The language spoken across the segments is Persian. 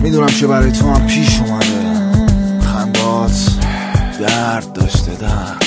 میدونم که برای تو هم پیش اومده خندات درد داشته درد.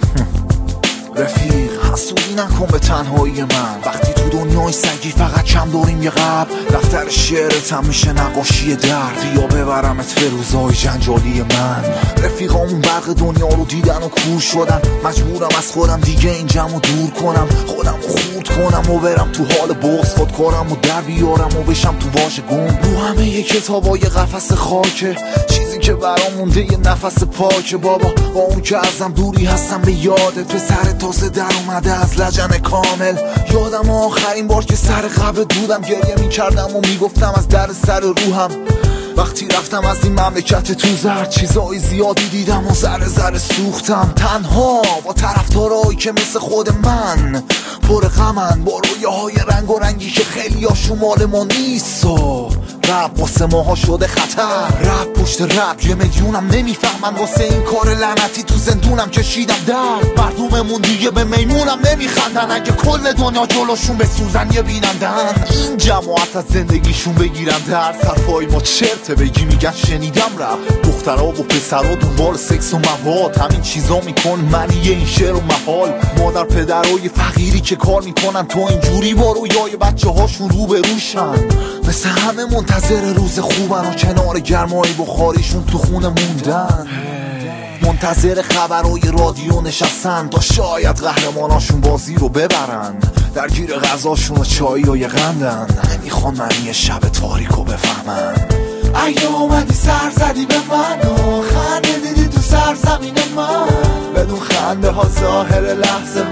رفیق حسودی نکن به تنهایی من، وقتی تو دنیای سگی فقط کم داریم یه قبل. دفتر شعرت هم میشه نقاشی درد، یا ببرمت به روزای جنجالی من. رفیقامون برق دنیا رو دیدن و کور شدن، مجبورم از خودم دیگه این جمع دور کنم، خودم رو خورد کنم و برم تو حال بغض، خودکارم و در بیارم و بشم تو واژه گم. رو همه یه کتابای قفس خاکه، چیزی که برام مونده یه نفس پاکه. بابا با اون که ازم دوری هستم به یادت، به سر تازه در اومده از لجن کامل. یادم آخرین بار که سر قبر بودم گریه میکردم و میگفتم از در سر روحم. وقتی رفتم از این مملکت تو زرد، چیزای زیادی دیدم و ذره ذره سوختم. تنها با طرفدارایی که مثل خود من پر غمن، با رویاهای رنگ و رنگی که خیلی ها شمال ما نیست. و رپ واسه ماها شده خطر، رپ پشت رپ یه میلیونم نمیفهمن. واسه این کار لعنتی تو زندونم کشیدم درد، مردممون دیگه به میمونم نمیخندن. اگه کل دنیا جلوشون به سوزن یه بینندن، این جماعت از زندگیشون بگیرن درد. حرفای ما چرته بگی میگن شنیدم رپ، دخترها و پسرها دنبال سکس و مواد، همین چیزا میکن منی این شعر و محال. مادر پدرای فقیری که کار میکنن تو اینجوری با رویای بچه هاشون رو به روشن، مثل همه منتظر روز خوبن و کنار گرمای بخاریشون تو خونه موندن. منتظر خبرهای رادیو نشستن تا شاید قهرماناشون بازی رو ببرن، درگیر غذاشون و چایی و یه قندن، نمیخوان معنی شب تاریکو بفهمن. اگه اومدی سر زدی به من و خنده دیدی تو سرزمین من، بدون خنده ها ظاهر لحظه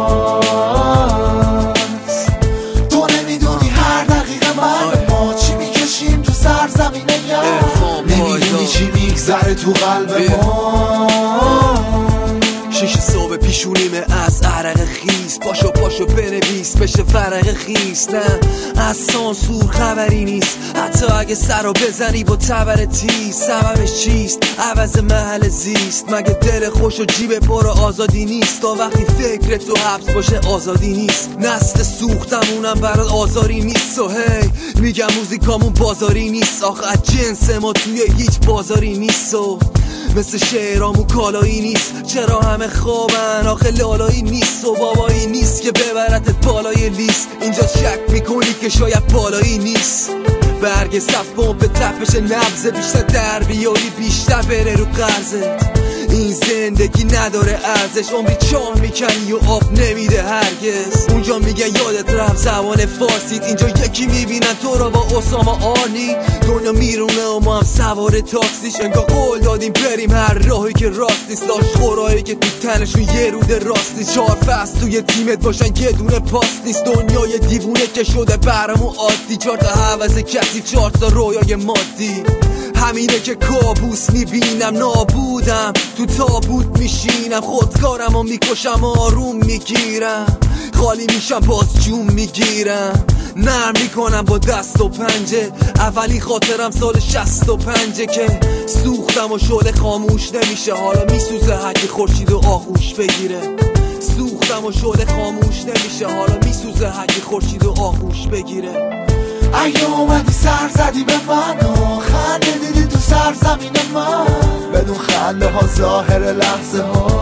هاست. تو نمیدونی هر دقیقه من ما چی میکشیم تو سرزمین نمیدونی چی میگذره تو قلب ما. 6 صبح پیشونیمه از عرق خیس، پاشو پاشو بنویس بشه فرق خیس. نه از سانسور خبری نیست، حتی اگه سر رو بزنی با تبر تیز. سببش چیست؟ عوض محل زیست. مگه دل خوش و جیب پر آزادی نیست؟ تا وقتی فکر تو حبس باشه آزادی نیست. نسل سوختمونم برات آزاری نیست. و هی میگم موزیکامون بازاری نیست، آخه از جنس ما توی هیچ بازاری نیست. و مثل شعرامون کالایی نیست، چرا همه خوابن آخه لالایی نیست. و بابایی نیست که ببرتت بالای لیست، اینجا شک میکنی که شاید بالایی نیست. برگ صف پمپ تپش نبض، بیشتر در بیاری بیشتر بره رو قرضت. این زندگی نداره ارزش، عمری چاه میکنی و آب نمیده هرگز. اونجا میگن یادت رفت زبان فارسیت، اینجا یکی میبینن تو را با اسامه آنی. دنیا میرونه و ما هم سوار تاکسیش، انگار قول دادیم بریم هر راهی که راست نیست. داشت خورایی که تو تنشون یه روده راست نیست. 4 فصل توی تیمت باشن یه دونه پاس نیست. دنیای دیوونه که شده برامون عادی، 4 تا حوض کثیف 4 تا رویای مادی. همینه که کابوس میبینم، نابودم تو تابوت میشینم، خودکارم و میکشم آروم میگیرم، خالی میشم باز جون میگیرم، نرم میکنم با دست و پنجه. اولی خاطرم سال 65 که سوختم و شعله خاموش نمیشه، حالا میسوزه هرکی خورشید و آغوش بگیره. سوختم و شعله خاموش نمیشه، حالا میسوزه هرکی خورشید و آغوش بگیره. اگه اومدی سر زدی به من و خنده دیدی تو سرزمین من، بدون خنده ها ظاهر لحظه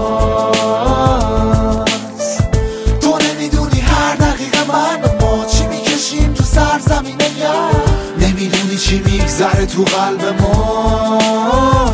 هاست. تو نمیدونی هر دقیقه من و ما چی میکشیم تو سرزمین نمیدونی چی میگذره تو قلب ما.